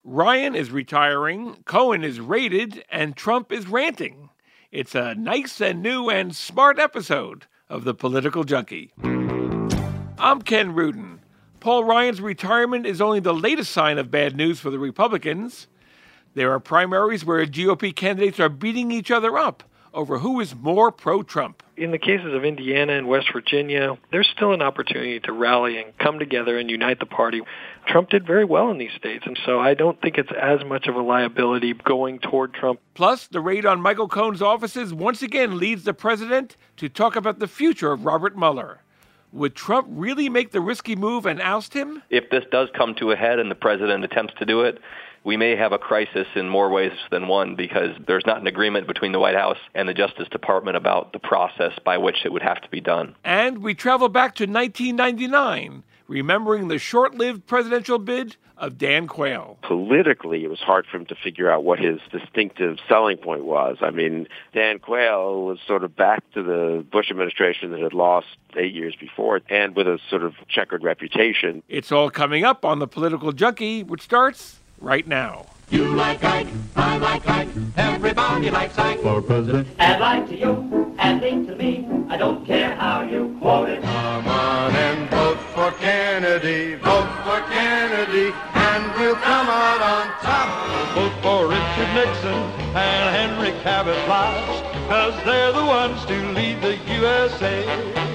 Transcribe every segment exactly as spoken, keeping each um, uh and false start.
Ryan is retiring, Cohen is raided, and Trump is ranting. It's a nice and new and smart episode of The Political Junkie. I'm Ken Rudin. Paul Ryan's retirement is only the latest sign of bad news for the Republicans. There are primaries where G O P candidates are beating each other up over who is more pro-Trump. In the cases of Indiana and West Virginia, there's still an opportunity to rally and come together and unite the party. Trump did very well in these states, and so I don't think it's as much of a liability going toward Trump. Plus, the raid on Michael Cohen's offices once again leads the president to talk about the future of Robert Mueller. Would Trump really make the risky move and oust him? If this does come to a head and the president attempts to do it, we may have a crisis in more ways than one because there's not an agreement between the White House and the Justice Department about the process by which it would have to be done. And we travel back to nineteen ninety-nine, remembering the short-lived presidential bid of Dan Quayle. Politically, it was hard for him to figure out what his distinctive selling point was. I mean, Dan Quayle was sort of back to the Bush administration that had lost eight years before and with a sort of checkered reputation. It's all coming up on The Political Junkie, which starts right now. You like Ike, I like Ike, everybody likes Ike for president. Add Ike to you, add Link to me, I don't care how you quote it. Come on and vote for Kennedy, vote for Kennedy, and we'll come out on top. Vote for Richard Nixon and Henry Cabot Lodge, cause they're the ones to lead the U S A.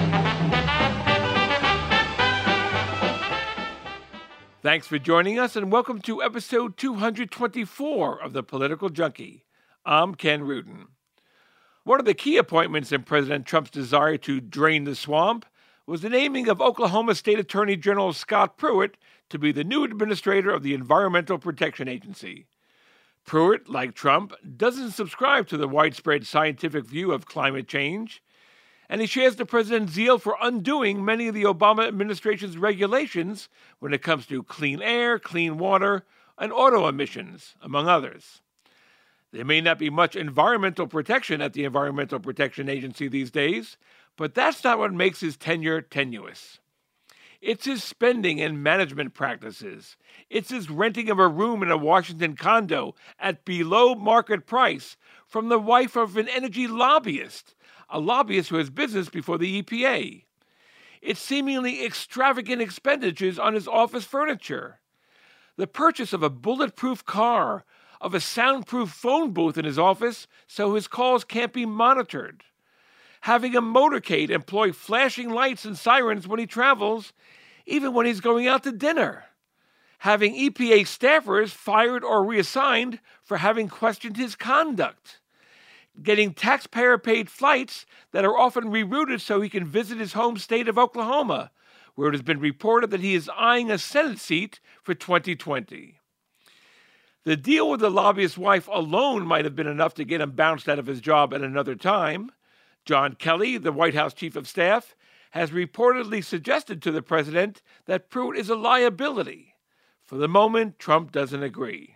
Thanks for joining us, and welcome to episode two hundred twenty-four of The Political Junkie. I'm Ken Rudin. One of the key appointments in President Trump's desire to drain the swamp was the naming of Oklahoma State Attorney General Scott Pruitt to be the new administrator of the Environmental Protection Agency. Pruitt, like Trump, doesn't subscribe to the widespread scientific view of climate change, and he shares the president's zeal for undoing many of the Obama administration's regulations when it comes to clean air, clean water, and auto emissions, among others. There may not be much environmental protection at the Environmental Protection Agency these days, but that's not what makes his tenure tenuous. It's his spending and management practices. It's his renting of a room in a Washington condo at below market price from the wife of an energy lobbyist, a lobbyist who has business before the E P A. It's seemingly extravagant expenditures on his office furniture. The purchase of a bulletproof car, of a soundproof phone booth in his office so his calls can't be monitored. Having a motorcade employ flashing lights and sirens when he travels, even when he's going out to dinner. Having E P A staffers fired or reassigned for having questioned his conduct. Getting taxpayer-paid flights that are often rerouted so he can visit his home state of Oklahoma, where it has been reported that he is eyeing a Senate seat for twenty twenty. The deal with the lobbyist's wife alone might have been enough to get him bounced out of his job at another time. John Kelly, the White House chief of staff, has reportedly suggested to the president that Pruitt is a liability. For the moment, Trump doesn't agree.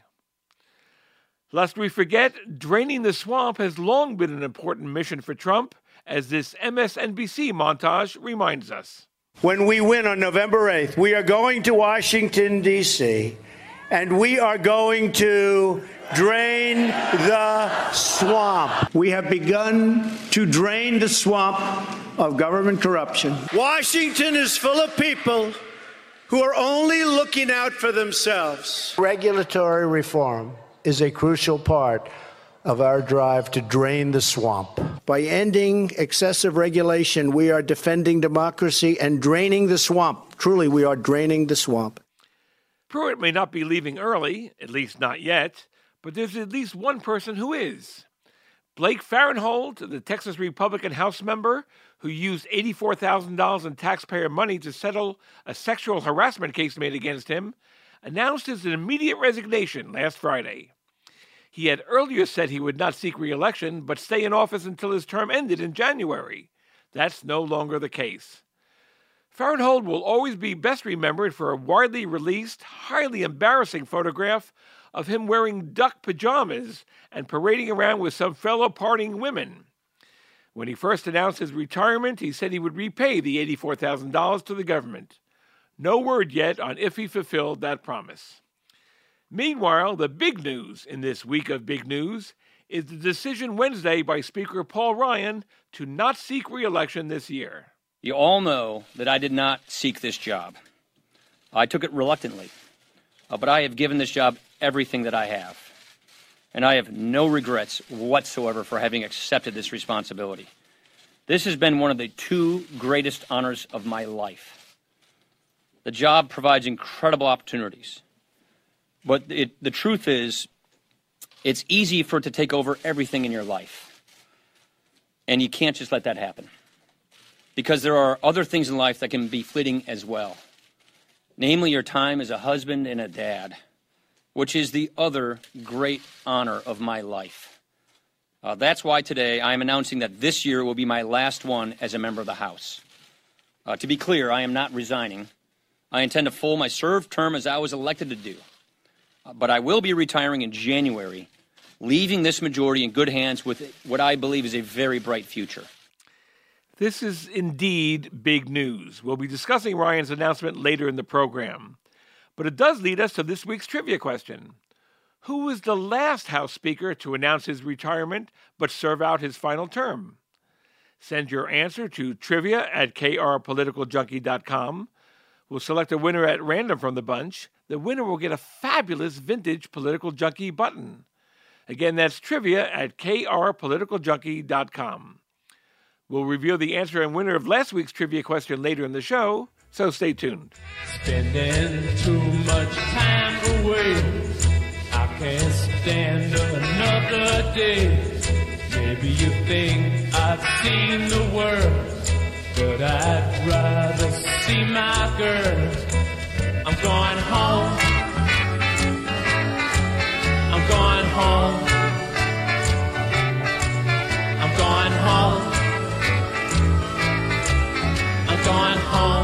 Lest we forget, draining the swamp has long been an important mission for Trump, as this M S N B C montage reminds us. When we win on November eighth, we are going to Washington, D C, and we are going to drain the swamp. We have begun to drain the swamp of government corruption. Washington is full of people who are only looking out for themselves. Regulatory reform is a crucial part of our drive to drain the swamp. By ending excessive regulation, we are defending democracy and draining the swamp. Truly, we are draining the swamp. Pruitt may not be leaving early, at least not yet, but there's at least one person who is. Blake Farenthold, the Texas Republican House member who used eighty-four thousand dollars in taxpayer money to settle a sexual harassment case made against him, announced his immediate resignation last Friday. He had earlier said he would not seek re-election, but stay in office until his term ended in January. That's no longer the case. Farenthold will always be best remembered for a widely released, highly embarrassing photograph of him wearing duck pajamas and parading around with some fellow partying women. When he first announced his retirement, he said he would repay the eighty-four thousand dollars to the government. No word yet on if he fulfilled that promise. Meanwhile, the big news in this week of big news is the decision Wednesday by Speaker Paul Ryan to not seek re-election this year. You all know that I did not seek this job. I took it reluctantly, uh, but I have given this job everything that I have, and I have no regrets whatsoever for having accepted this responsibility. This has been one of the two greatest honors of my life. The job provides incredible opportunities, but it, the truth is, it's easy for it to take over everything in your life, and you can't just let that happen, because there are other things in life that can be fleeting as well, namely your time as a husband and a dad, which is the other great honor of my life. Uh, that's why today I am announcing that this year will be my last one as a member of the House. Uh, to be clear, I am not resigning. I intend to full my served term as I was elected to do. Uh, but I will be retiring in January, leaving this majority in good hands with what I believe is a very bright future. This is indeed big news. We'll be discussing Ryan's announcement later in the program. But it does lead us to this week's trivia question. Who was the last House Speaker to announce his retirement but serve out his final term? Send your answer to trivia at k r political junkie dot com. We'll select a winner at random from the bunch. The winner will get a fabulous vintage Political Junkie button. Again, that's trivia at k r political junkie dot com. We'll reveal the answer and winner of last week's trivia question later in the show, so stay tuned. Spending too much time away, I can't stand another day. Maybe you think I've seen the world, but I'd rather see my girl. I'm going home. I'm going home. I'm going home. I'm going home.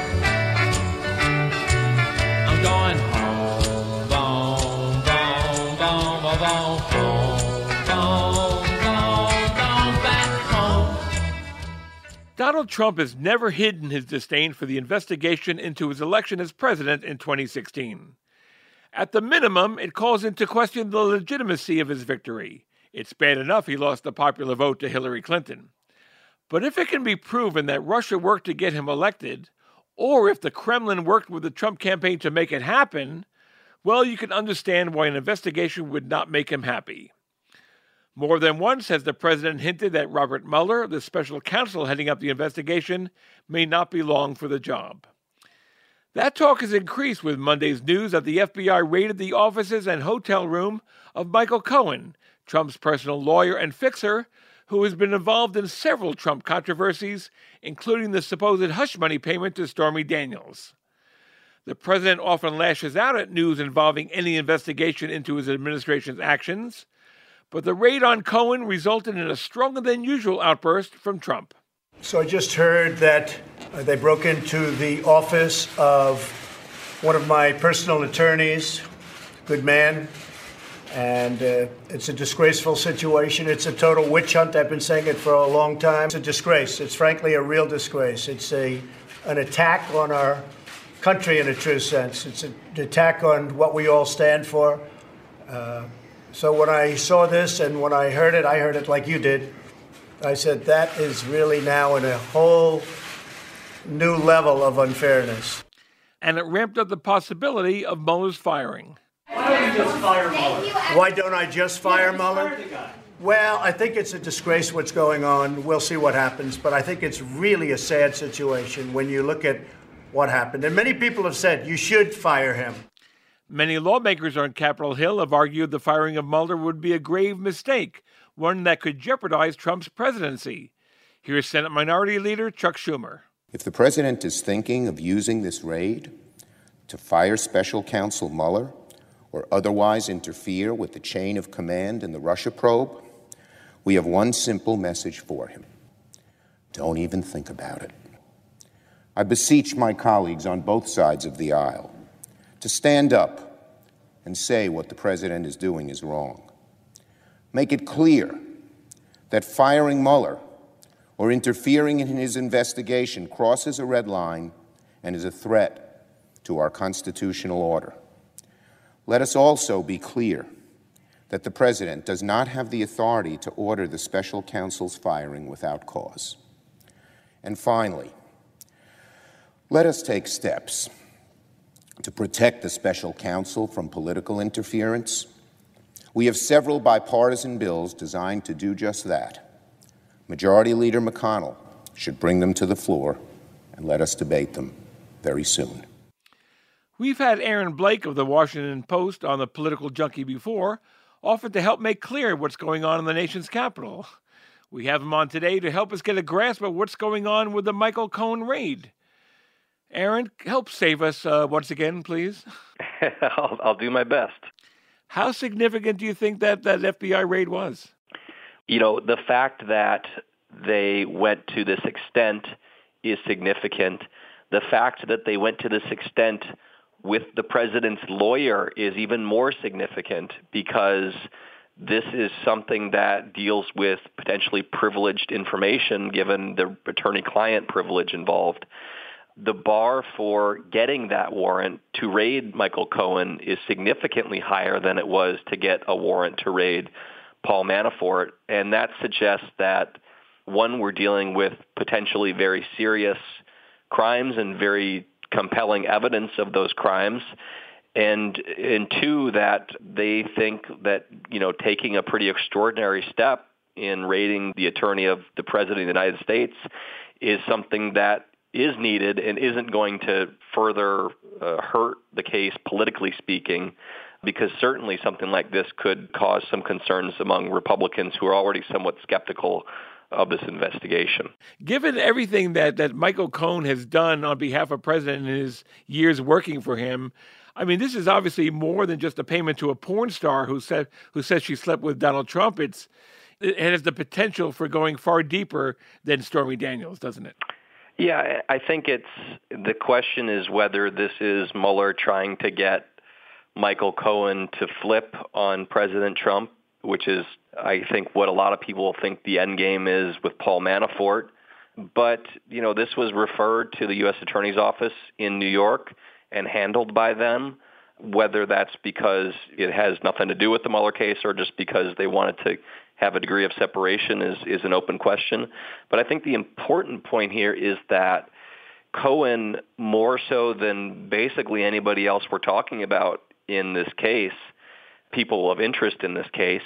I'm going home. Boom, boom, boom, boom, boom, home. Boom, boom, boom, back home. Donald Trump has never hidden his disdain for the investigation into his election as president in twenty sixteen. At the minimum, it calls into question the legitimacy of his victory. It's bad enough he lost the popular vote to Hillary Clinton. But if it can be proven that Russia worked to get him elected, or if the Kremlin worked with the Trump campaign to make it happen, well, you can understand why an investigation would not make him happy. More than once has the president hinted that Robert Mueller, the special counsel heading up the investigation, may not be long for the job. That talk has increased with Monday's news that the F B I raided the offices and hotel room of Michael Cohen, Trump's personal lawyer and fixer, who has been involved in several Trump controversies, including the supposed hush money payment to Stormy Daniels. The president often lashes out at news involving any investigation into his administration's actions, but the raid on Cohen resulted in a stronger-than-usual outburst from Trump. So I just heard that uh, they broke into the office of one of my personal attorneys, good man, and uh, it's a disgraceful situation. It's a total witch hunt. I've been saying it for a long time. It's a disgrace. It's frankly a real disgrace. It's a an attack on our country in a true sense. It's a, an attack on what we all stand for. Uh, so when I saw this and when I heard it, I heard it like you did. I said, that is really now in a whole new level of unfairness. And it ramped up the possibility of Mueller's firing. Why don't you just fire Mueller? Why don't I just fire Mueller? Well, I think it's a disgrace what's going on. We'll see what happens. But I think it's really a sad situation when you look at what happened. And many people have said you should fire him. Many lawmakers on Capitol Hill have argued the firing of Mueller would be a grave mistake, one that could jeopardize Trump's presidency. Here's Senate Minority Leader Chuck Schumer. If the president is thinking of using this raid to fire Special Counsel Mueller or otherwise interfere with the chain of command in the Russia probe, we have one simple message for him. Don't even think about it. I beseech my colleagues on both sides of the aisle to stand up and say what the president is doing is wrong. Make it clear that firing Mueller or interfering in his investigation crosses a red line and is a threat to our constitutional order. Let us also be clear that the President does not have the authority to order the special counsel's firing without cause. And finally, let us take steps to protect the special counsel from political interference. We have several bipartisan bills designed to do just that. Majority Leader McConnell should bring them to the floor and let us debate them very soon. We've had Aaron Blake of the Washington Post on the Political Junkie before, often to help make clear what's going on in the nation's capital. We have him on today to help us get a grasp of what's going on with the Michael Cohen raid. Aaron, help save us uh, once again, please. I'll, I'll do my best. How significant do you think that, that F B I raid was? You know, the fact that they went to this extent is significant. The fact that they went to this extent with the president's lawyer is even more significant, because this is something that deals with potentially privileged information, given the attorney-client privilege involved. The bar for getting that warrant to raid Michael Cohen is significantly higher than it was to get a warrant to raid Paul Manafort. And that suggests that, one, we're dealing with potentially very serious crimes and very compelling evidence of those crimes. And, and two, that they think that, you know, taking a pretty extraordinary step in raiding the attorney of the President of the United States is something that is needed and isn't going to further uh, hurt the case, politically speaking, because certainly something like this could cause some concerns among Republicans who are already somewhat skeptical of this investigation. Given everything that, that Michael Cohen has done on behalf of President in his years working for him, I mean, this is obviously more than just a payment to a porn star who said who says she slept with Donald Trump. It's, it has the potential for going far deeper than Stormy Daniels, doesn't it? Yeah, I think it's the question is whether this is Mueller trying to get Michael Cohen to flip on President Trump, which is, I think, what a lot of people think the end game is with Paul Manafort. But, you know, this was referred to the U S Attorney's Office in New York and handled by them. Whether that's because it has nothing to do with the Mueller case or just because they wanted to have a degree of separation is, is an open question. But I think the important point here is that Cohen, more so than basically anybody else we're talking about in this case, people of interest in this case,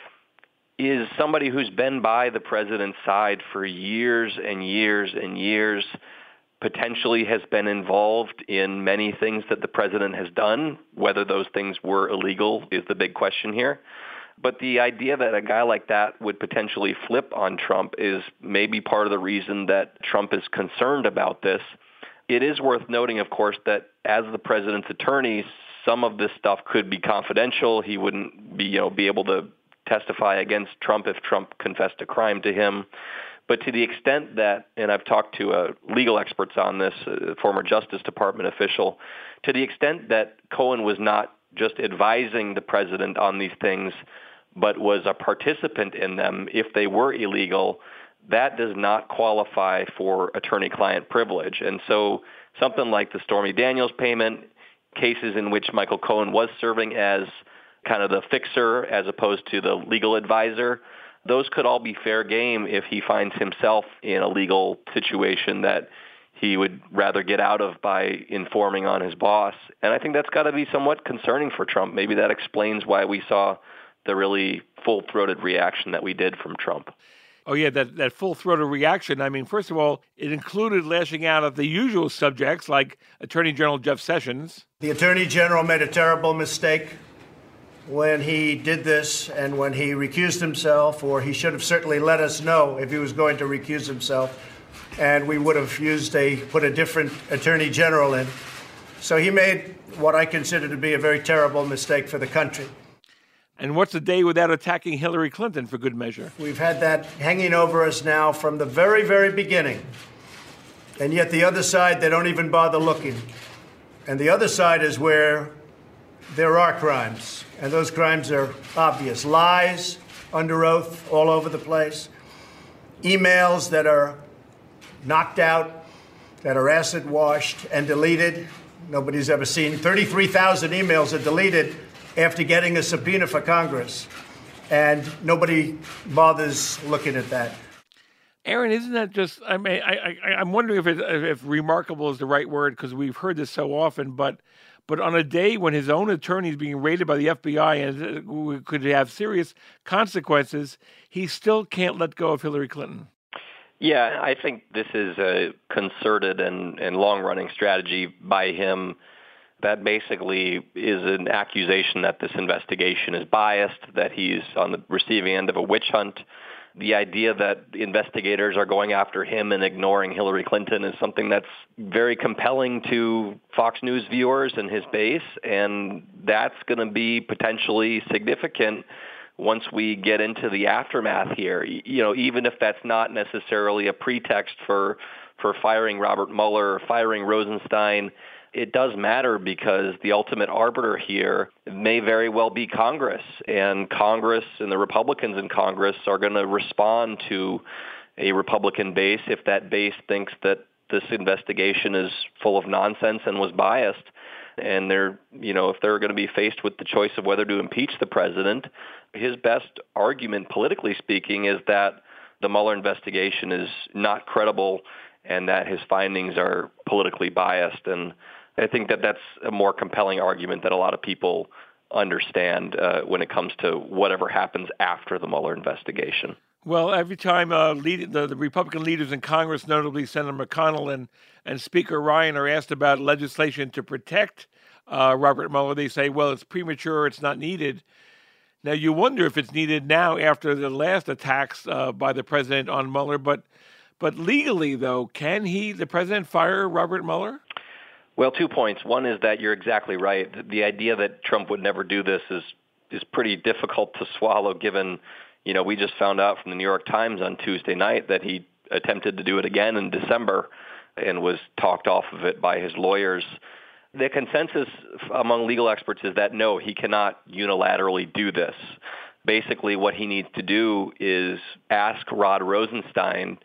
is somebody who's been by the president's side for years and years and years, potentially has been involved in many things that the president has done. Whether those things were illegal is the big question here. But the idea that a guy like that would potentially flip on Trump is maybe part of the reason that Trump is concerned about this. It is worth noting, of course, that as the president's attorney, some of this stuff could be confidential. He wouldn't be, you know, be able to testify against Trump if Trump confessed a crime to him. But to the extent that, and I've talked to uh, legal experts on this, a former Justice Department official, to the extent that Cohen was not just advising the president on these things, but was a participant in them if they were illegal, that does not qualify for attorney-client privilege. And so something like the Stormy Daniels payment, cases in which Michael Cohen was serving as kind of the fixer as opposed to the legal advisor, those could all be fair game if he finds himself in a legal situation that he would rather get out of by informing on his boss. And I think that's got to be somewhat concerning for Trump. Maybe that explains why we saw the really full-throated reaction that we did from Trump. Oh, yeah, that, that full-throated reaction. I mean, first of all, it included lashing out at the usual subjects like Attorney General Jeff Sessions. The Attorney General made a terrible mistake when he did this and when he recused himself, or he should have certainly let us know if he was going to recuse himself, and we would have used a, put a different Attorney General in. So he made what I consider to be a very terrible mistake for the country. And what's a day without attacking Hillary Clinton, for good measure? We've had that hanging over us now from the very, very beginning. And yet the other side, they don't even bother looking. And the other side is where there are crimes. And those crimes are obvious. Lies under oath all over the place. Emails that are knocked out, that are acid washed and deleted. Nobody's ever seen. thirty-three thousand emails are deleted after getting a subpoena for Congress. And nobody bothers looking at that. Aaron, isn't that just, I mean, I, I, I'm wondering if, it, if remarkable is the right word, because we've heard this so often, but but on a day when his own attorney is being raided by the F B I and could have serious consequences, he still can't let go of Hillary Clinton. Yeah, I think this is a concerted and, and long-running strategy by him that basically is an accusation that this investigation is biased, that he's on the receiving end of a witch hunt. The idea that investigators are going after him and ignoring Hillary Clinton is something that's very compelling to Fox News viewers and his base, and that's going to be potentially significant once we get into the aftermath here. You know, even if that's not necessarily a pretext for for firing Robert Mueller or firing Rosenstein, it does matter because the ultimate arbiter here may very well be Congress, and Congress and the Republicans in Congress are going to respond to a Republican base if that base thinks that this investigation is full of nonsense and was biased. And they're, you know, if they're going to be faced with the choice of whether to impeach the president, his best argument, politically speaking, is that the Mueller investigation is not credible and that his findings are politically biased. And I think that that's a more compelling argument that a lot of people understand uh, when it comes to whatever happens after the Mueller investigation. Well, every time uh, lead, the, the Republican leaders in Congress, notably Senator McConnell and, and Speaker Ryan, are asked about legislation to protect uh, Robert Mueller, they say, well, it's premature, it's not needed. Now, you wonder if it's needed now after the last attacks uh, by the president on Mueller. But, but legally, though, can he, the president, fire Robert Mueller? Well, two points. One is that you're exactly right. The idea that Trump would never do this is is pretty difficult to swallow, given, you know, we just found out from the New York Times on Tuesday night that he attempted to do it again in December and was talked off of it by his lawyers. The consensus among legal experts is that, no, he cannot unilaterally do this. Basically, what he needs to do is ask Rod Rosenstein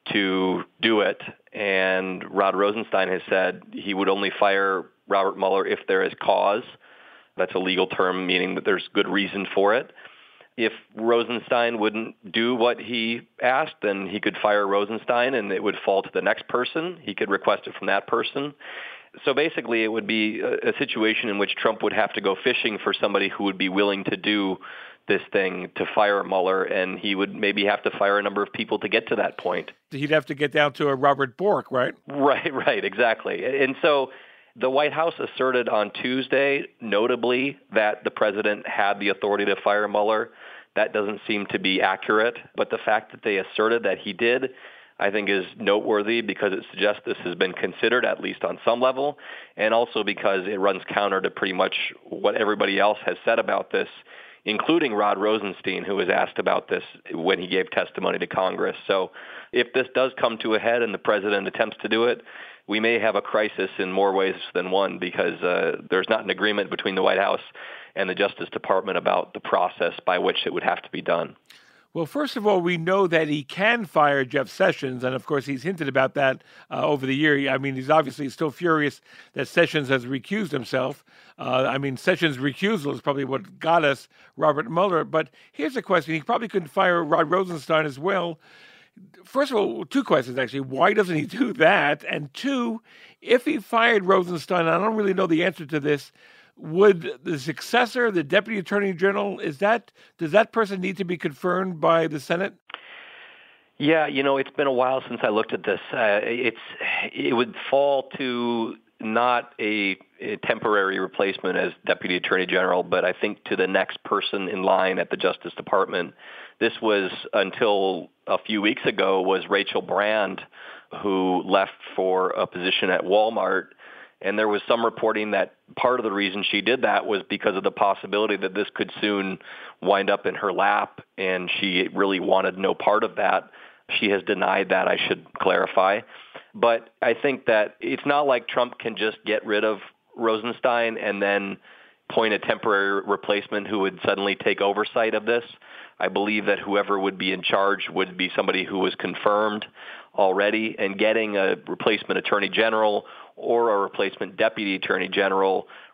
to do it, and Rod Rosenstein has said he would only fire Robert Mueller if there is cause. That's a legal term, meaning that there's good reason for it. If Rosenstein wouldn't do what he asked, then he could fire Rosenstein, and it would fall to the next person. He could request it from that person. So basically, it would be a, a situation in which Trump would have to go fishing for somebody who would be willing to do this thing to fire Mueller, and he would maybe have to fire a number of people to get to that point. He'd have to get down to a Robert Bork, right? Right, right, exactly. And so the White House asserted on Tuesday, notably, that the president had the authority to fire Mueller. That doesn't seem to be accurate, but the fact that they asserted that he did, I think, is noteworthy because it suggests this has been considered, at least on some level, and also because it runs counter to pretty much what everybody else has said about this, including Rod Rosenstein, who was asked about this when he gave testimony to Congress. So if this does come to a head and the president attempts to do it, we may have a crisis in more ways than one because uh, there's not an agreement between the White House and the Justice Department about the process by which it would have to be done. Well, first of all, we know that he can fire Jeff Sessions, and of course he's hinted about that uh, over the year. I mean, he's obviously still furious that Sessions has recused himself. Uh, I mean, Sessions' recusal is probably what got us Robert Mueller. But here's a question. He probably couldn't fire Rod Rosenstein as well. First of all, two questions, actually. Why doesn't he do that? And two, if he fired Rosenstein, I don't really know the answer to this, would the successor, the Deputy Attorney General, is that does that person need to be confirmed by the Senate? Yeah, you know, it's been a while since I looked at this. Uh, it's it would fall to not a, a temporary replacement as Deputy Attorney General, but I think to the next person in line at the Justice Department. This was, until a few weeks ago, was Rachel Brand, who left for a position at Walmart. And there was some reporting that part of the reason she did that was because of the possibility that this could soon wind up in her lap, and she really wanted no part of that. She has denied that, I should clarify. But I think that it's not like Trump can just get rid of Rosenstein and then appoint a temporary replacement who would suddenly take oversight of this. I believe that whoever would be in charge would be somebody who was confirmed already, and getting a replacement attorney general or a replacement deputy attorney general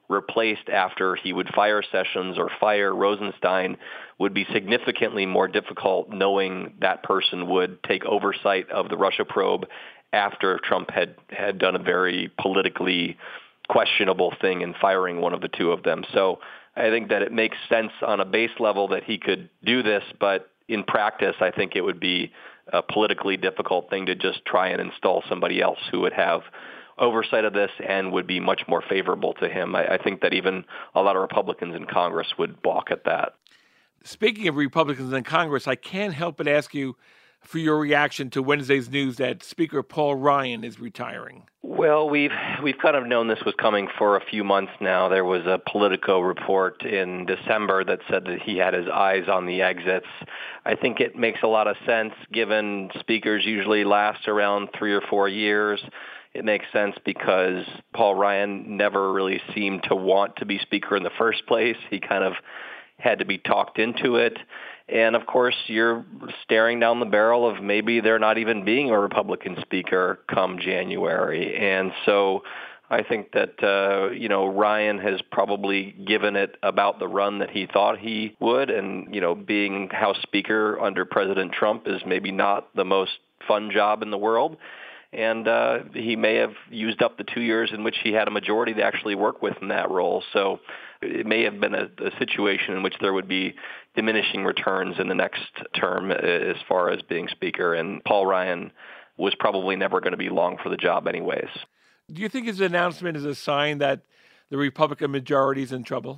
replaced after he would fire Sessions or fire Rosenstein would be significantly more difficult, knowing that person would take oversight of the Russia probe after Trump had, had done a very politically questionable thing in firing one of the two of them. So I think that it makes sense on a base level that he could do this, but in practice, I think it would be a politically difficult thing to just try and install somebody else who would have oversight of this and would be much more favorable to him. I, I think that even a lot of Republicans in Congress would balk at that. Speaking of Republicans in Congress, I can't help but ask you for your reaction to Wednesday's news that Speaker Paul Ryan is retiring. Well, we've we've kind of known this was coming for a few months now. There was a Politico report in December that said that he had his eyes on the exits. I think it makes a lot of sense given speakers usually last around three or four years. It makes sense because Paul Ryan never really seemed to want to be Speaker in the first place. He kind of had to be talked into it. And, of course, you're staring down the barrel of maybe there not even being a Republican Speaker come January. And so I think that, uh, you know, Ryan has probably given it about the run that he thought he would. And, you know, being House Speaker under President Trump is maybe not the most fun job in the world. And uh, he may have used up the two years in which he had a majority to actually work with in that role. So it may have been a, a situation in which there would be diminishing returns in the next term as far as being Speaker. And Paul Ryan was probably never going to be long for the job anyways. Do you think his announcement is a sign that the Republican majority is in trouble?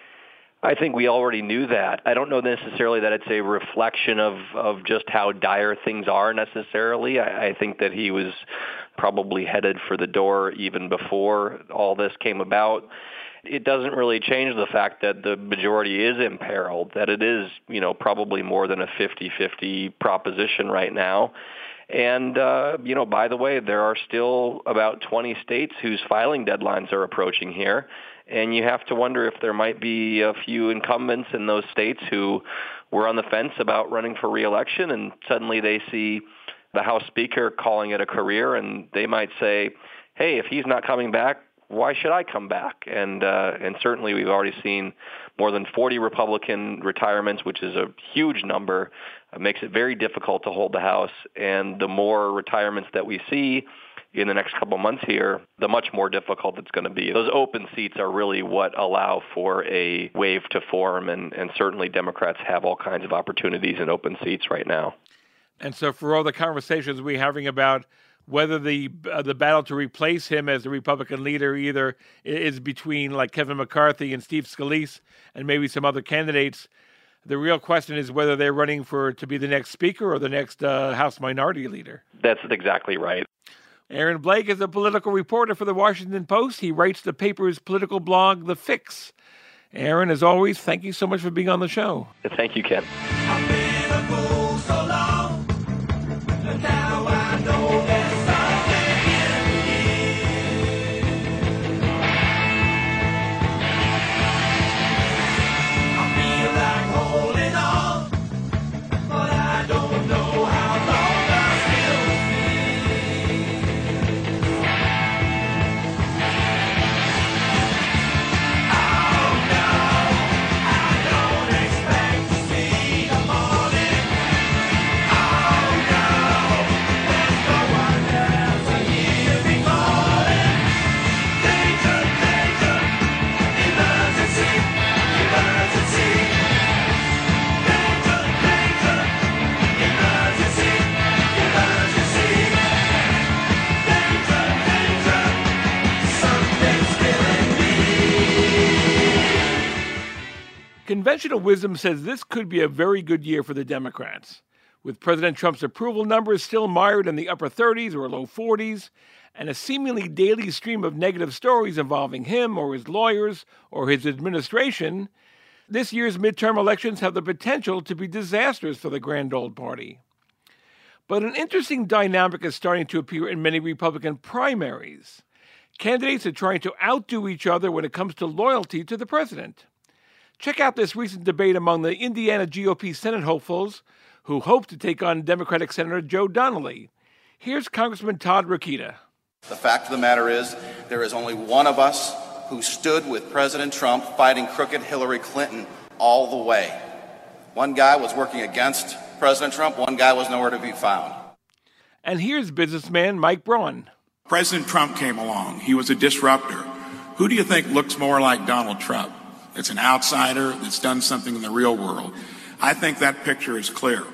I think we already knew that. I don't know necessarily that it's a reflection of, of just how dire things are necessarily. I, I think that he was probably headed for the door even before all this came about. It doesn't really change the fact that the majority is imperiled, that it is, you know, probably more than a fifty-fifty proposition right now. And, uh, you know, by the way, there are still about twenty states whose filing deadlines are approaching here. And you have to wonder if there might be a few incumbents in those states who were on the fence about running for re-election, and suddenly they see the House Speaker calling it a career, and they might say, hey, if he's not coming back, why should I come back? And uh, and certainly we've already seen more than forty Republican retirements, which is a huge number. It makes it very difficult to hold the House. And the more retirements that we see in the next couple months here, the much more difficult it's going to be. Those open seats are really what allow for a wave to form, and, and certainly Democrats have all kinds of opportunities in open seats right now. And so for all the conversations we're having about whether the uh, the battle to replace him as the Republican leader either is between like Kevin McCarthy and Steve Scalise and maybe some other candidates, the real question is whether they're running for to be the next Speaker or the next uh, House Minority Leader. That's exactly right. Aaron Blake is a political reporter for The Washington Post. He writes the paper's political blog, The Fix. Aaron, as always, thank you so much for being on the show. Thank you, Ken. I've been a fool so long, but now I know there's something in me. I feel like holding on, but I don't know how long I still Conventional wisdom says this could be a very good year for the Democrats, with President Trump's approval numbers still mired in the upper thirties or low forties, and a seemingly daily stream of negative stories involving him or his lawyers or his administration. This year's midterm elections have the potential to be disastrous for the grand old party. But an interesting dynamic is starting to appear in many Republican primaries. Candidates are trying to outdo each other when it comes to loyalty to the president. Check out this recent debate among the Indiana G O P Senate hopefuls who hope to take on Democratic Senator Joe Donnelly. Here's Congressman Todd Rokita. The fact of the matter is there is only one of us who stood with President Trump fighting crooked Hillary Clinton all the way. One guy was working against President Trump, one guy was nowhere to be found. And here's businessman Mike Braun. President Trump came along. He was a disruptor. Who do you think looks more like Donald Trump? It's an outsider that's done something in the real world. I think that picture is clear.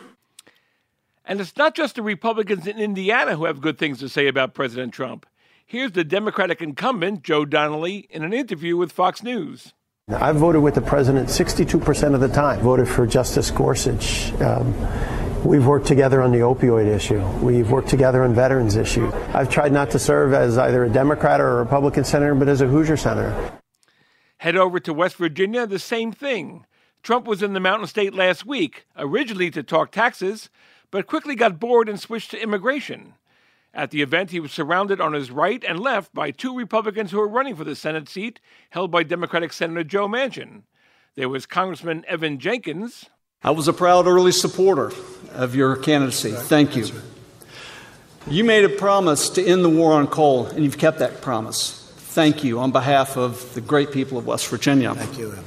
And it's not just the Republicans in Indiana who have good things to say about President Trump. Here's the Democratic incumbent, Joe Donnelly, in an interview with Fox News. I've voted with the president sixty-two percent of the time. Voted for Justice Gorsuch. Um, we've worked together on the opioid issue. We've worked together on veterans issues. I've tried not to serve as either a Democrat or a Republican senator, but as a Hoosier senator. Head over to West Virginia, the same thing. Trump was in the Mountain State last week, originally to talk taxes, but quickly got bored and switched to immigration. At the event, he was surrounded on his right and left by two Republicans who were running for the Senate seat held by Democratic Senator Joe Manchin. There was Congressman Evan Jenkins. I was a proud early supporter of your candidacy. Thank you. You made a promise to end the war on coal, and you've kept that promise. Thank you on behalf of the great people of West Virginia. Thank you, Evan.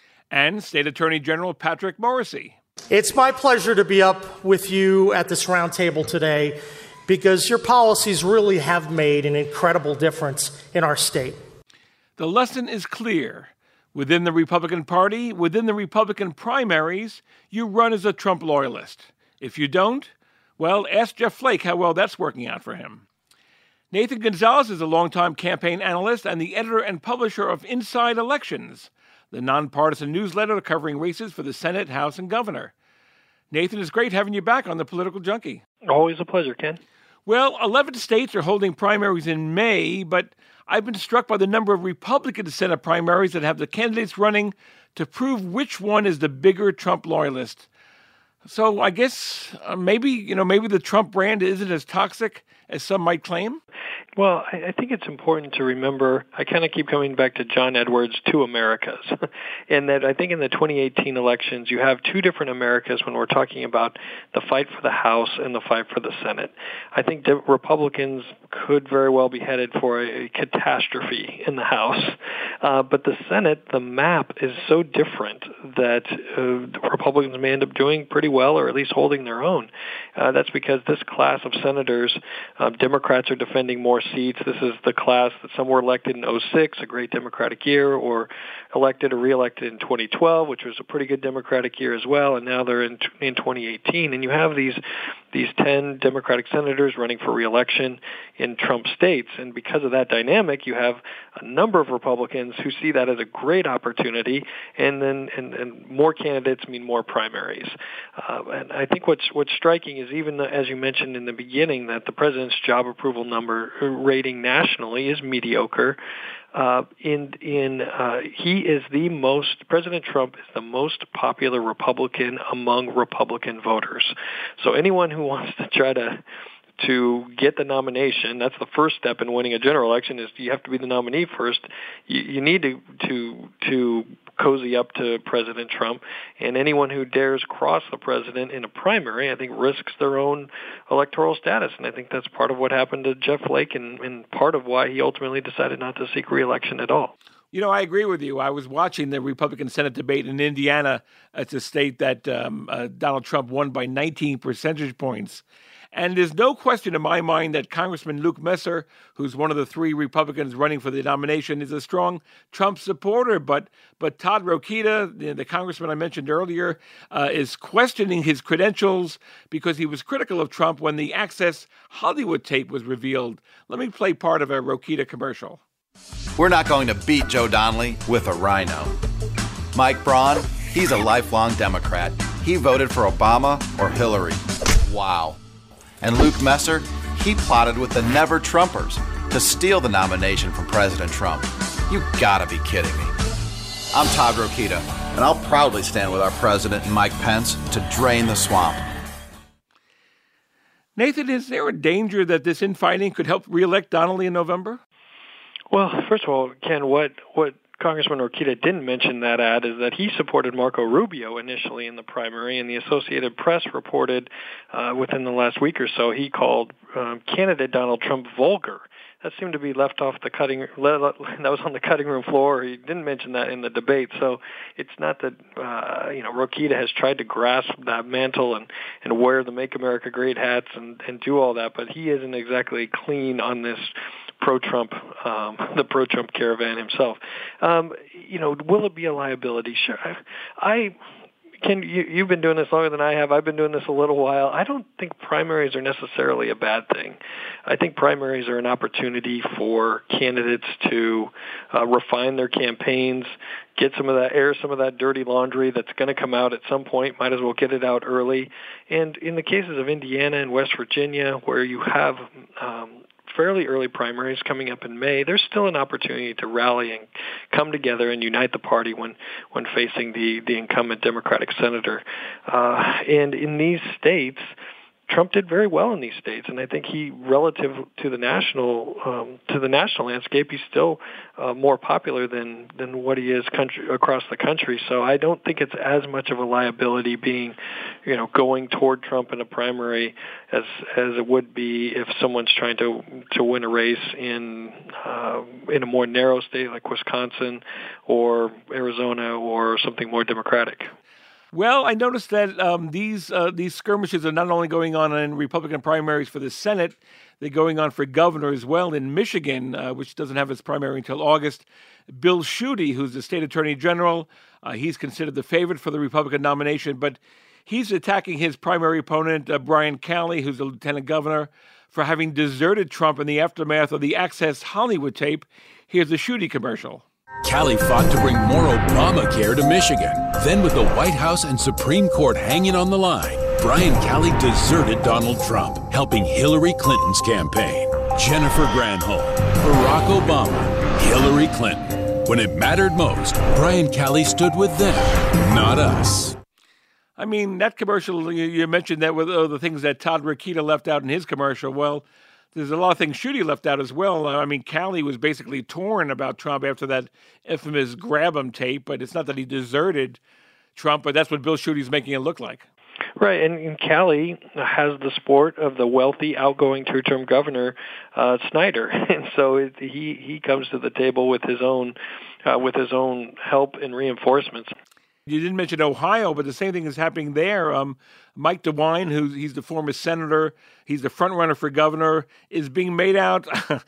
And State Attorney General Patrick Morrisey. It's my pleasure to be up with you at this roundtable today because your policies really have made an incredible difference in our state. The lesson is clear. Within the Republican Party, within the Republican primaries, you run as a Trump loyalist. If you don't, well, ask Jeff Flake how well that's working out for him. Nathan Gonzalez is a longtime campaign analyst and the editor and publisher of Inside Elections, the nonpartisan newsletter covering races for the Senate, House, and Governor. Nathan, it's great having you back on the Political Junkie. Always a pleasure, Ken. Well, eleven states are holding primaries in May, but I've been struck by the number of Republican Senate primaries that have the candidates running to prove which one is the bigger Trump loyalist. So I guess uh, maybe, you know, maybe the Trump brand isn't as toxic as some might claim. Well, I think it's important to remember, I kind of keep coming back to John Edwards' Two Americas, and that I think in the twenty eighteen elections, you have two different Americas when we're talking about the fight for the House and the fight for the Senate. I think that Republicans could very well be headed for a catastrophe in the House, uh, but the Senate, the map is so different that uh, Republicans may end up doing pretty well, or at least holding their own. Uh, that's because this class of senators, uh, Democrats are defending more seats. This is the class that some were elected in oh six, a great Democratic year, or elected or reelected in twenty twelve, which was a pretty good Democratic year as well, and now they're in in twenty eighteen. And you have these these ten Democratic senators running for reelection in Trump states, and because of that dynamic, you have a number of Republicans who see that as a great opportunity, and then and, and more candidates mean more primaries. Uh, and I think what's what's striking is, even the, as you mentioned in the beginning, that the president's job approval number rating nationally is mediocre. Uh, in in uh, he is the most President Trump is the most popular Republican among Republican voters. So anyone who wants to try to to get the nomination, that's the first step in winning a general election, is you have to be the nominee first. You, you need to to to cozy up to President Trump, and anyone who dares cross the president in a primary, I think, risks their own electoral status, and I think that's part of what happened to Jeff Flake, and, and part of why he ultimately decided not to seek re-election at all. You know, I agree with you. I was watching the Republican Senate debate in Indiana. It's a state that um, uh, Donald Trump won by nineteen percentage points. And there's no question in my mind that Congressman Luke Messer, who's one of the three Republicans running for the nomination, is a strong Trump supporter. But but Todd Rokita, the, the congressman I mentioned earlier, uh, is questioning his credentials because he was critical of Trump when the Access Hollywood tape was revealed. Let me play part of a Rokita commercial. We're not going to beat Joe Donnelly with a rhino. Mike Braun, he's a lifelong Democrat. He voted for Obama or Hillary. Wow. And Luke Messer, he plotted with the Never Trumpers to steal the nomination from President Trump. You gotta be kidding me. I'm Todd Rokita, and I'll proudly stand with our president and Mike Pence to drain the swamp. Nathan, is there a danger that this infighting could help reelect Donnelly in November? Well, first of all, Ken, what what Congressman Rokita didn't mention that ad is that he supported Marco Rubio initially in the primary, and the Associated Press reported uh, within the last week or so he called um, candidate Donald Trump vulgar. that seemed to be left off the cutting. That was on the cutting room floor. He didn't mention that in the debate. So it's not that uh, you know Rokita has tried to grasp that mantle and, and wear the "Make America Great" hats and, and do all that, but he isn't exactly clean on this pro-Trump, um, the pro-Trump caravan himself. Um, you know, will it be a liability? Sure. I. I Ken, you, you've been doing this longer than I have. I've been doing this a little while. I don't think primaries are necessarily a bad thing. I think primaries are an opportunity for candidates to uh, refine their campaigns, get some of that, air some of that dirty laundry that's going to come out at some point. Might as well get it out early. And in the cases of Indiana and West Virginia, where you have um, fairly early primaries coming up in May, there's still an opportunity to rally and come together and unite the party when, when facing the, the incumbent Democratic senator. Uh, and in these states, Trump did very well in these states, and I think he, relative to the national um, to the national landscape, he's still uh, more popular than than what he is country, across the country. So I don't think it's as much of a liability being, you know, going toward Trump in a primary as as it would be if someone's trying to to win a race in uh, in a more narrow state like Wisconsin or Arizona or something more Democratic. Well, I noticed that um, these uh, these skirmishes are not only going on in Republican primaries for the Senate, they're going on for governor as well. In Michigan, uh, which doesn't have its primary until August, Bill Schuette, who's the state attorney general, uh, he's considered the favorite for the Republican nomination, but he's attacking his primary opponent, uh, Brian Calley, who's the lieutenant governor, for having deserted Trump in the aftermath of the Access Hollywood tape. Here's the Schuette commercial. Calley fought to bring more Obamacare to Michigan. Then, with the White House and Supreme Court hanging on the line, Brian Calley deserted Donald Trump, helping Hillary Clinton's campaign. Jennifer Granholm, Barack Obama, Hillary Clinton. When it mattered most, Brian Calley stood with them, not us. I mean, that commercial, you, you mentioned that with uh, the things that Todd Rokita left out in his commercial. Well, there's a lot of things Schuette left out as well. I mean, Calley was basically torn about Trump after that infamous grab him tape, but it's not that he deserted Trump, but that's what Bill Schuette's making it look like. Right, and, and Calley has the support of the wealthy, outgoing two-term governor, uh, Snyder, and so it, he he comes to the table with his own uh, with his own help and reinforcements. You didn't mention Ohio, but the same thing is happening there. Um, Mike DeWine, who he's the former senator, he's the front runner for governor, is being made out.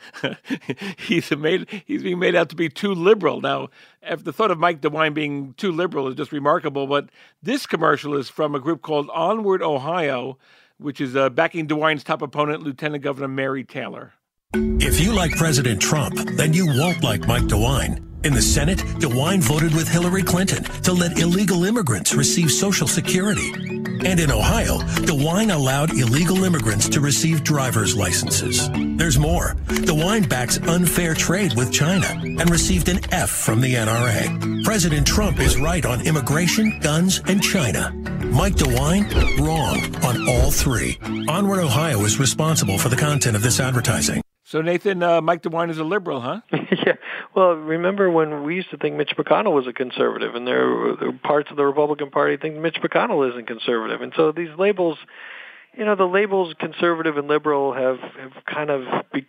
he's made he's being made out to be too liberal. Now, if the thought of Mike DeWine being too liberal is just remarkable, but this commercial is from a group called Onward Ohio, which is uh, backing DeWine's top opponent, Lieutenant Governor Mary Taylor. If you like President Trump, then you won't like Mike DeWine. In the Senate, DeWine voted with Hillary Clinton to let illegal immigrants receive Social Security. And in Ohio, DeWine allowed illegal immigrants to receive driver's licenses. There's more. DeWine backs unfair trade with China and received an F from the N R A. President Trump is right on immigration, guns, and China. Mike DeWine, wrong on all three. Onward Ohio is responsible for the content of this advertising. So, Nathan, uh, Mike DeWine is a liberal, huh? Yeah. Well, remember when we used to think Mitch McConnell was a conservative, and there were parts of the Republican Party think Mitch McConnell isn't conservative. And so these labels, you know, the labels conservative and liberal have, have kind of be,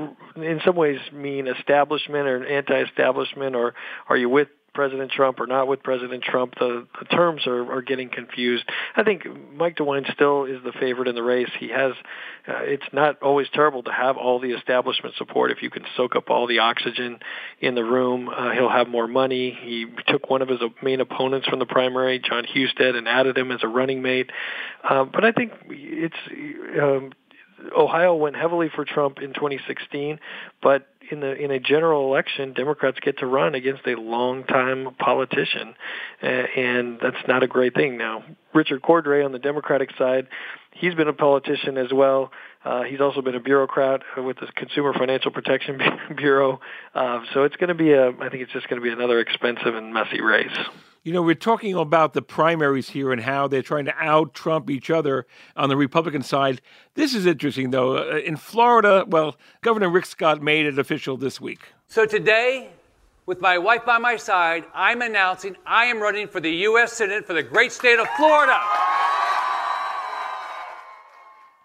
in some ways mean establishment or anti-establishment, or are you with President Trump or not with President Trump? The, the terms are, are getting confused. I think Mike DeWine still is the favorite in the race. He has, uh, it's not always terrible to have all the establishment support. If you can soak up all the oxygen in the room, uh, he'll have more money. He took one of his main opponents from the primary, John Husted, and added him as a running mate. Uh, but I think it's, um, Ohio went heavily for Trump in twenty sixteen, but in the in a general election, Democrats get to run against a longtime politician, uh, and that's not a great thing. Now, Richard Cordray on the Democratic side, he's been a politician as well. Uh, he's also been a bureaucrat with the Consumer Financial Protection Bureau. Uh, so it's going to be a, I think it's just going to be another expensive and messy race. You know, we're talking about the primaries here and how they're trying to out-Trump each other on the Republican side. This is interesting, though. Uh, in Florida, well, Governor Rick Scott made it official this week. So today, with my wife by my side, I'm announcing I am running for the U S Senate for the great state of Florida.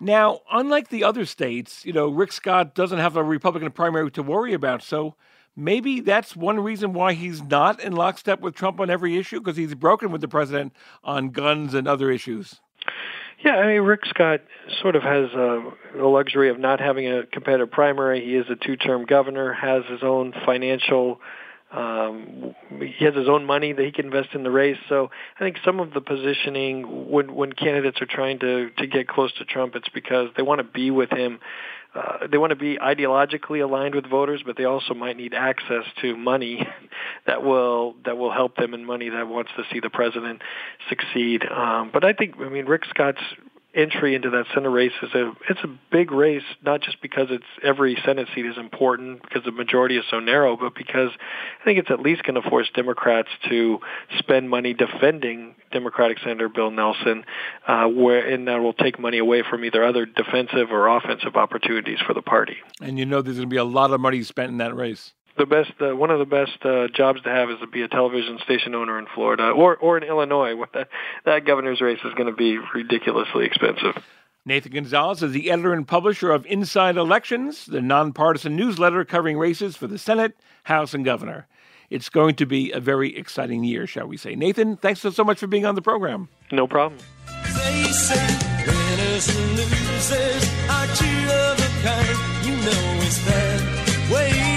Now, unlike the other states, you know, Rick Scott doesn't have a Republican primary to worry about, so maybe that's one reason why he's not in lockstep with Trump on every issue, because he's broken with the president on guns and other issues. Yeah, I mean, Rick Scott sort of has uh, the luxury of not having a competitive primary. He is a two-term governor, has his own financial Um, he has his own money that he can invest in the race. So I think some of the positioning when when candidates are trying to, to get close to Trump, it's because they want to be with him. Uh, they want to be ideologically aligned with voters, but they also might need access to money that will that will help them, and money that wants to see the president succeed. Um, but I think, I mean, Rick Scott's entry into that Senate race is a it's a big race, not just because it's every Senate seat is important because the majority is so narrow, but because I think it's at least going to force Democrats to spend money defending Democratic Senator Bill Nelson, uh, where and that will take money away from either other defensive or offensive opportunities for the party. And you know there's going to be a lot of money spent in that race. The best, uh, one of the best uh, jobs to have is to be a television station owner in Florida or or in Illinois. That, that governor's race is going to be ridiculously expensive. Nathan Gonzalez is the editor and publisher of Inside Elections, the nonpartisan newsletter covering races for the Senate, House, and Governor. It's going to be a very exciting year, shall we say. Nathan, thanks so, so much for being on the program. No problem. They say winners and losers are two of a kind. You know it's that way.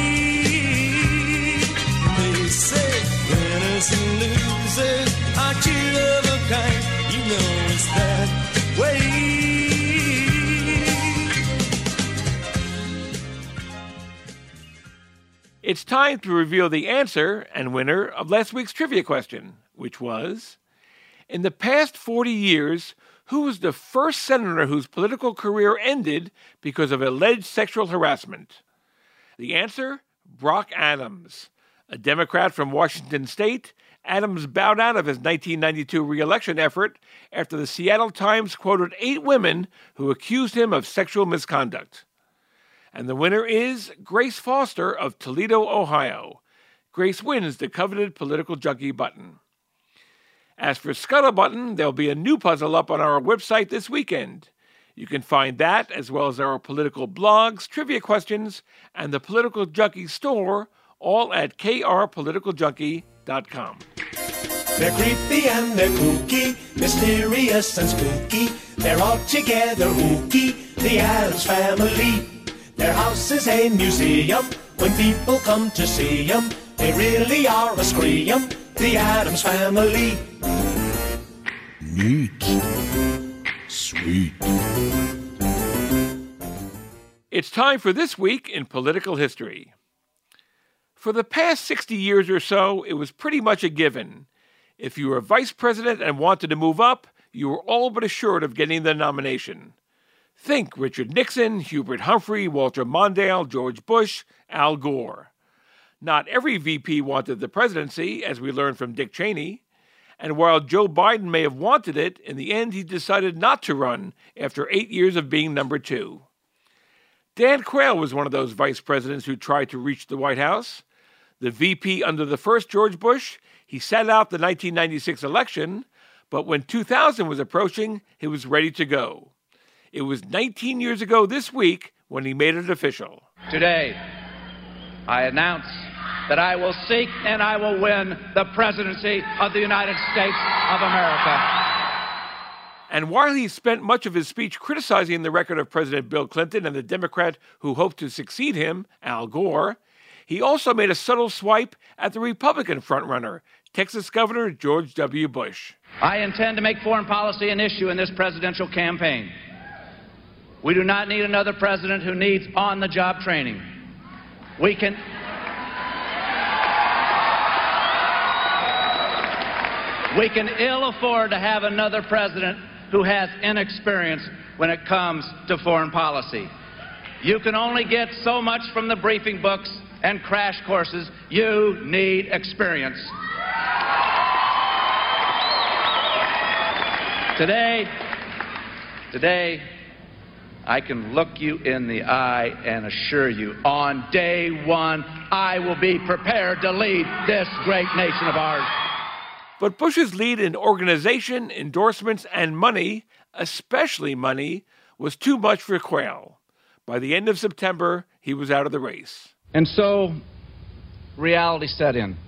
They say winners and losers are two of a kind. You know it's that way. It's time to reveal the answer and winner of last week's trivia question, which was, in the past forty years, who was the first senator whose political career ended because of alleged sexual harassment? The answer, Brock Adams. A Democrat from Washington State, Adams bowed out of his nineteen ninety-two re-election effort after the Seattle Times quoted eight women who accused him of sexual misconduct. And the winner is Grace Foster of Toledo, Ohio. Grace wins the coveted Political Junkie button. As for Scuttlebutton, there'll be a new puzzle up on our website this weekend. You can find that, as well as our political blogs, trivia questions, and the Political Junkie store, all at k r political junkie dot com. They're creepy and they're kooky, mysterious and spooky. They're all together ooky, the Addams Family. Their house is a museum. When people come to see them, they really are a scream. The Addams Family. Neat. Sweet. It's time for This Week in Political History. For the past sixty years or so, it was pretty much a given. If you were vice president and wanted to move up, you were all but assured of getting the nomination. Think Richard Nixon, Hubert Humphrey, Walter Mondale, George Bush, Al Gore. Not every V P wanted the presidency, as we learned from Dick Cheney. And while Joe Biden may have wanted it, in the end he decided not to run after eight years of being number two. Dan Quayle was one of those vice presidents who tried to reach the White House. The V P under the first George Bush, he sat out the nineteen ninety-six election, but when two thousand was approaching, he was ready to go. It was nineteen years ago this week when he made it official. Today, I announce that I will seek and I will win the presidency of the United States of America. And while he spent much of his speech criticizing the record of President Bill Clinton and the Democrat who hoped to succeed him, Al Gore, he also made a subtle swipe at the Republican frontrunner, Texas Governor George W. Bush. I intend to make foreign policy an issue in this presidential campaign. We do not need another president who needs on-the-job training. We can... We can ill afford to have another president who has inexperience when it comes to foreign policy. You can only get so much from the briefing books and crash courses. You need experience. Today, today, I can look you in the eye and assure you, on day one, I will be prepared to lead this great nation of ours. But Bush's lead in organization, endorsements, and money, especially money, was too much for Quayle. By the end of September, he was out of the race. And so, reality set in.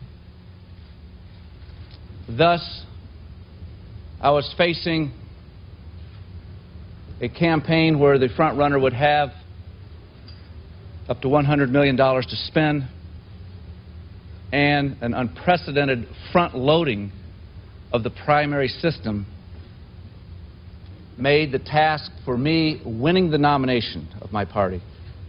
Thus, I was facing a campaign where the front runner would have up to one hundred million dollars to spend and an unprecedented front-loading of the primary system made the task for me winning the nomination of my party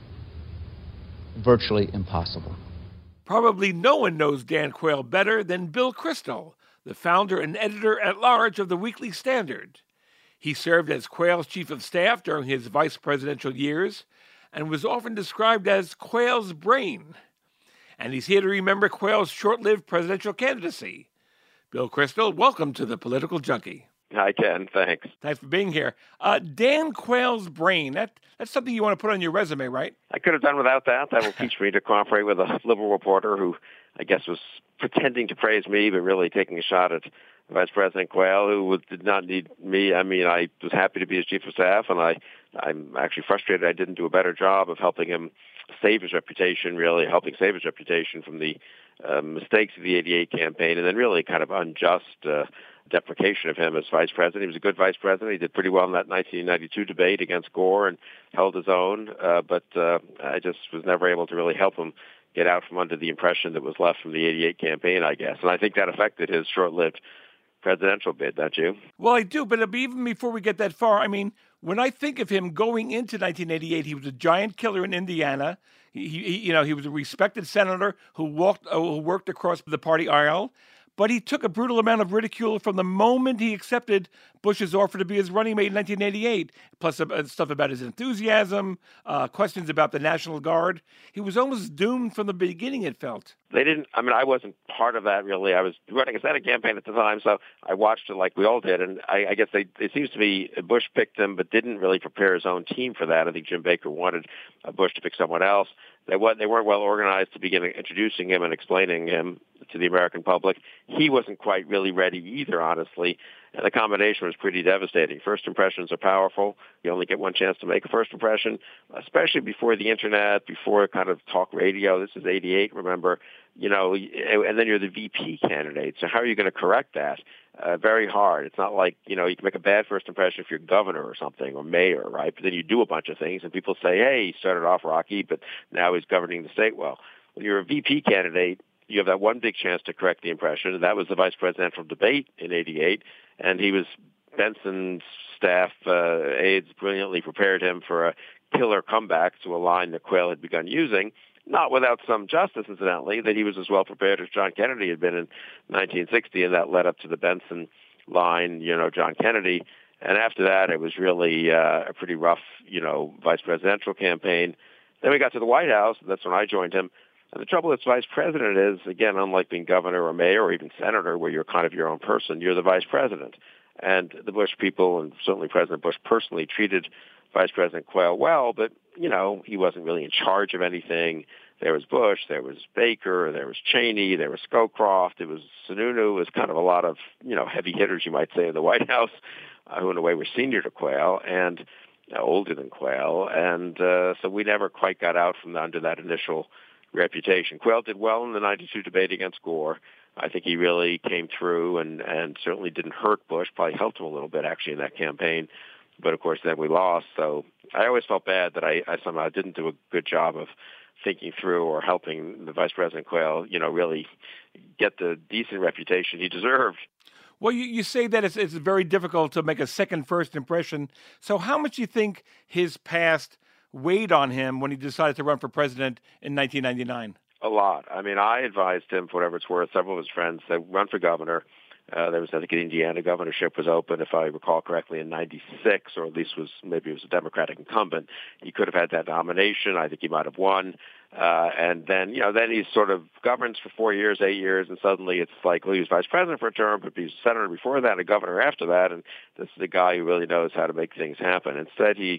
virtually impossible. Probably no one knows Dan Quayle better than Bill Kristol, the founder and editor-at-large of the Weekly Standard. He served as Quayle's chief of staff during his vice presidential years and was often described as Quayle's brain. And he's here to remember Quayle's short-lived presidential candidacy. Bill Kristol, welcome to the Political Junkie. Hi, Ken. Thanks. Thanks for being here. Uh, Dan Quayle's brain, that, that's something you want to put on your resume, right? I could have done without that. That will teach me to cooperate with a liberal reporter who I guess was pretending to praise me, but really taking a shot at Vice President Quayle, who did not need me. I mean, I was happy to be his chief of staff, and I, I'm actually frustrated I didn't do a better job of helping him save his reputation, really helping save his reputation from the uh, mistakes of the eighty-eight campaign, and then really kind of unjust uh, deprecation of him as vice president. He was a good vice president. He did pretty well in that nineteen ninety-two debate against Gore and held his own, uh, but uh, I just was never able to really help him get out from under the impression that was left from the eighty-eight campaign, I guess. And I think that affected his short-lived presidential bid, don't you? Well, I do, but even before we get that far, I mean, when I think of him going into nineteen eighty-eight, he was a giant killer in Indiana. He, he you know, he was a respected senator who walked, uh, who worked across the party aisle. But he took a brutal amount of ridicule from the moment he accepted Bush's offer to be his running mate in nineteen eighty-eight, plus uh, stuff about his enthusiasm, uh, questions about the National Guard. He was almost doomed from the beginning, it felt. They didn't, I mean, I wasn't part of that, really. I was running a Senate campaign at the time, so I watched it like we all did. And I, I guess they, it seems to me Bush picked him, but didn't really prepare his own team for that. I think Jim Baker wanted uh, Bush to pick someone else. They, they weren't well organized to begin introducing him and explaining him to the American public. He wasn't quite really ready either, honestly. And the combination was pretty devastating. First impressions are powerful. You only get one chance to make a first impression, especially before the Internet, before kind of talk radio. This is eighty-eight, remember. You know, and then you're the V P candidate. So how are you going to correct that? Uh, very hard. It's not like, you know, you can make a bad first impression if you're governor or something, or mayor, right? But then you do a bunch of things, and people say, hey, he started off rocky, but now he's governing the state well. When you're a V P candidate, you have that one big chance to correct the impression, and that was the vice presidential debate in eighty-eight, and he was, Benson's staff uh, aides brilliantly prepared him for a killer comeback to a line that Quayle had begun using, not without some justice, incidentally, that he was as well prepared as John Kennedy had been in nineteen sixty, and that led up to the Benson line, you know, John Kennedy. And after that, it was really uh, a pretty rough, you know, vice presidential campaign. Then we got to the White House, and that's when I joined him. And the trouble with vice president is, again, unlike being governor or mayor or even senator, where you're kind of your own person, you're the vice president. And the Bush people, and certainly President Bush personally, treated Vice President Quayle well, but, you know, he wasn't really in charge of anything. There was Bush, there was Baker, there was Cheney, there was Scowcroft, it was Sununu. It was kind of a lot of, you know, heavy hitters, you might say, in the White House, uh, who in a way were senior to Quayle and uh, older than Quayle. And uh, so we never quite got out from under that initial reputation. Quayle did well in the ninety-two debate against Gore. I think he really came through and, and certainly didn't hurt Bush, probably helped him a little bit, actually, in that campaign. But, of course, then we lost. So I always felt bad that I, I somehow didn't do a good job of thinking through or helping the Vice President Quayle, you know, really get the decent reputation he deserved. Well, you, you say that it's, it's very difficult to make a second first impression. So how much do you think his past weighed on him when he decided to run for president in nineteen ninety-nine? A lot. I mean, I advised him, for whatever it's worth, several of his friends, that run for governor. Uh, there was, I think, an Indiana governorship was open, if I recall correctly, in ninety-six, or at least was maybe it was a Democratic incumbent. He could have had that nomination. I think he might have won. Uh, and then, you know, then he sort of governs for four years, eight years, and suddenly it's like, well, he was vice president for a term, but he was a senator before that, a governor after that, and this is the guy who really knows how to make things happen. Instead, he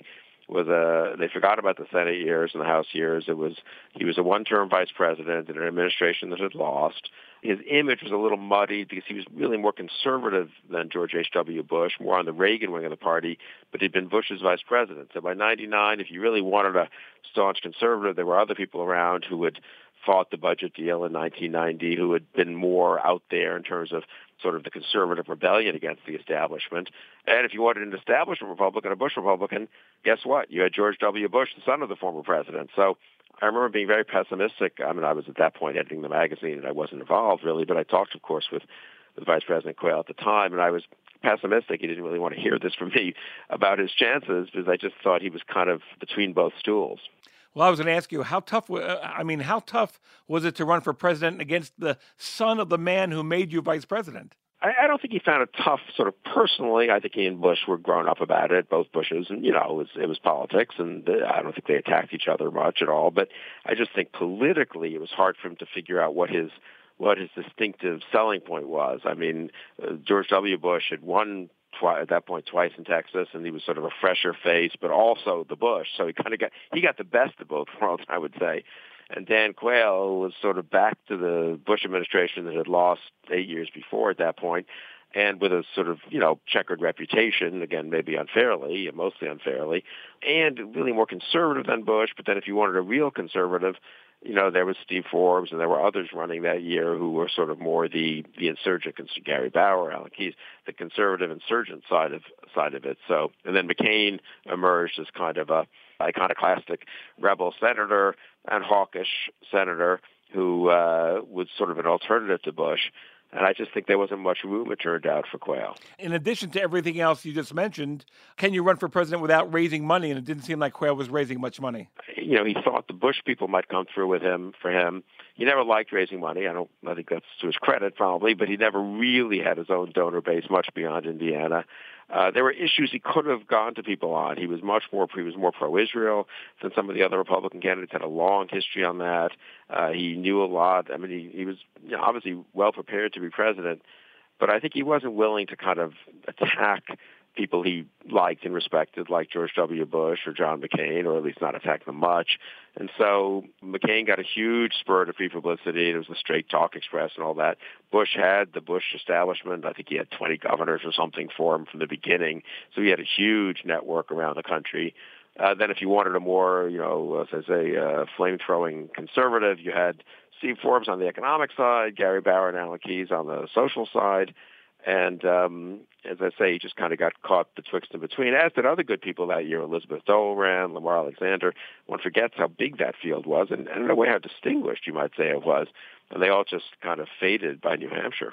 was a, they forgot about the Senate years and the House years. It was, he was a one-term vice president in an administration that had lost. His image was a little muddied because he was really more conservative than George H W. Bush, more on the Reagan wing of the party, but he'd been Bush's vice president. So by ninety-nine, if you really wanted a staunch conservative, there were other people around who had fought the budget deal in nineteen ninety, who had been more out there in terms of sort of the conservative rebellion against the establishment. And if you wanted an establishment Republican, a Bush Republican, guess what? You had George W. Bush, the son of the former president. So I remember being very pessimistic. I mean, I was at that point editing the magazine, and I wasn't involved really, but I talked, of course, with, with Vice President Quayle at the time, and I was pessimistic. He didn't really want to hear this from me about his chances because I just thought he was kind of between both stools. Well, I was going to ask you, how tough, uh, I mean, how tough was it to run for president against the son of the man who made you vice president? I, I don't think he found it tough sort of personally. I think he and Bush were grown up about it, both Bushes, and, you know, it was, it was politics, and uh, I don't think they attacked each other much at all. But I just think politically it was hard for him to figure out what his what his distinctive selling point was. I mean, uh, George W. Bush had won twi- at that point twice in Texas, and he was sort of a fresher face, but also the Bush. So he kind of got he got the best of both worlds, I would say. And Dan Quayle was sort of back to the Bush administration that had lost eight years before at that point, and with a sort of, you know, checkered reputation, again, maybe unfairly, mostly unfairly, and really more conservative than Bush. But then if you wanted a real conservative, you know, there was Steve Forbes, and there were others running that year who were sort of more the, the insurgent, Gary Bauer, Alan Keyes, the conservative insurgent side of side of it. So, and then McCain emerged as kind of a iconoclastic rebel senator and hawkish senator who uh, was sort of an alternative to Bush. And I just think there wasn't much room, it turned out, for Quayle. In addition to everything else you just mentioned, can you run for president without raising money? And it didn't seem like Quayle was raising much money. You know, he thought the Bush people might come through with him, for him. He never liked raising money. I don't, I think that's to his credit, probably, but he never really had his own donor base much beyond Indiana. Uh, there were issues he could have gone to people on. He was much more, he was more pro-Israel than some of the other Republican candidates, had a long history on that. Uh, he knew a lot. I mean, he, he was, you know, obviously well prepared to be president, but I think he wasn't willing to kind of attack people he liked and respected, like George W. Bush or John McCain, or at least not attack them much. And so McCain got a huge spurt of free publicity. It was the Straight Talk Express and all that. Bush had the Bush establishment. I think he had twenty governors or something for him from the beginning. So he had a huge network around the country. Uh, then if you wanted a more, you know, as I say, uh, flame-throwing conservative, you had Steve Forbes on the economic side, Gary Bauer and Alan Keyes on the social side. And um, as I say, he just kind of got caught betwixt and between, as did other good people that year. Elizabeth Dole ran, Lamar Alexander. One forgets how big that field was, and, and in a way how distinguished, you might say, it was. And they all just kind of faded by New Hampshire.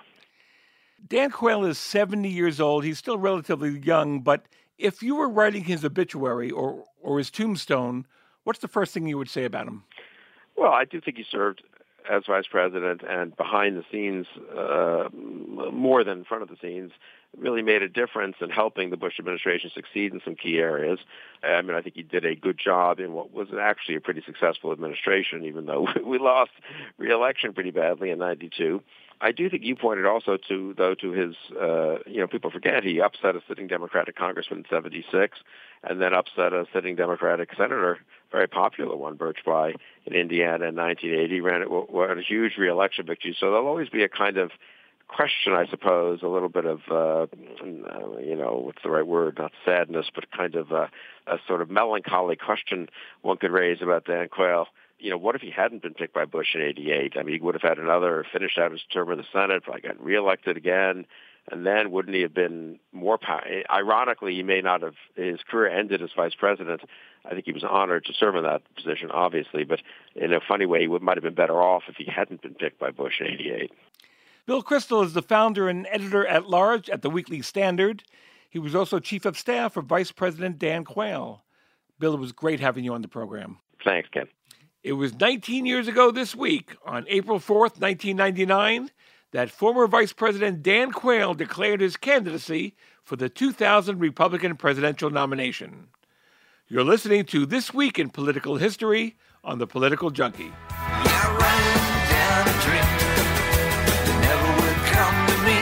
Dan Quayle is seventy years old. He's still relatively young, but if you were writing his obituary or, or his tombstone, what's the first thing you would say about him? Well, I do think he served as vice president and behind the scenes, uh, more than in front of the scenes, really made a difference in helping the Bush administration succeed in some key areas. I mean, I think he did a good job in what was actually a pretty successful administration, even though we lost re-election pretty badly in ninety-two. I do think you pointed also to, though, to his, uh, you know, people forget he upset a sitting Democratic congressman in seventy-six and then upset a sitting Democratic senator, very popular one, Birch Bayh, in Indiana in nineteen eighty, ran it, won a huge re-election victory. So there'll always be a kind of question, I suppose, a little bit of, uh, you know, what's the right word, not sadness, but kind of a, a sort of melancholy question one could raise about Dan Quayle. You know, what if he hadn't been picked by Bush in eighty-eight? I mean, he would have had another, finished out his term in the Senate, probably gotten reelected again, and then wouldn't he have been more power? Ironically, he may not have, his career ended as vice president. I think he was honored to serve in that position, obviously, but in a funny way, he would, might have been better off if he hadn't been picked by Bush in eighty-eight. Bill Kristol is the founder and editor-at-large at the Weekly Standard. He was also chief of staff for Vice President Dan Quayle. Bill, it was great having you on the program. Thanks, Ken. It was nineteen years ago this week, on April fourth, nineteen ninety-nine, that former Vice President Dan Quayle declared his candidacy for the two thousand Republican presidential nomination. You're listening to This Week in Political History on The Political Junkie. Yeah, running down a dream that never would come to me.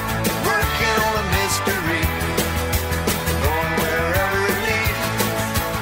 Working on a mystery, going wherever it leads.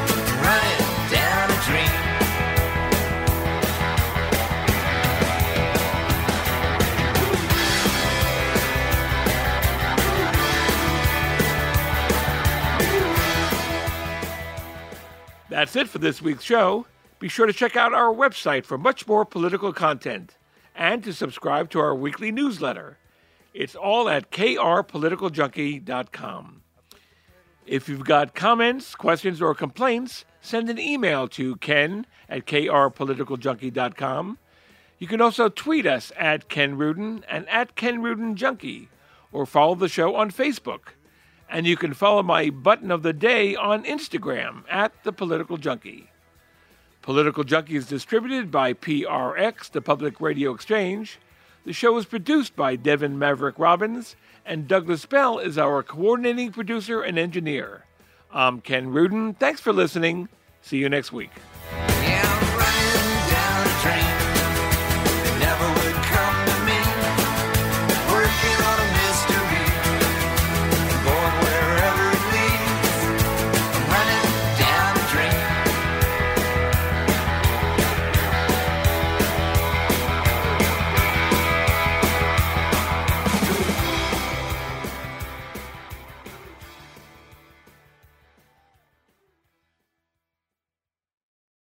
That's it for this week's show. Be sure to check out our website for much more political content and to subscribe to our weekly newsletter. It's all at k r political junkie dot com. If you've got comments, questions, or complaints, send an email to ken at k r political junkie dot com. You can also tweet us at Ken Rudin and at Ken Rudin Junkie, or follow the show on Facebook. And you can follow my button of the day on Instagram at The Political Junkie. Political Junkie is distributed by P R X, the Public Radio Exchange. The show is produced by Devin Maverick Robbins, and Douglas Bell is our coordinating producer and engineer. I'm Ken Rudin. Thanks for listening. See you next week.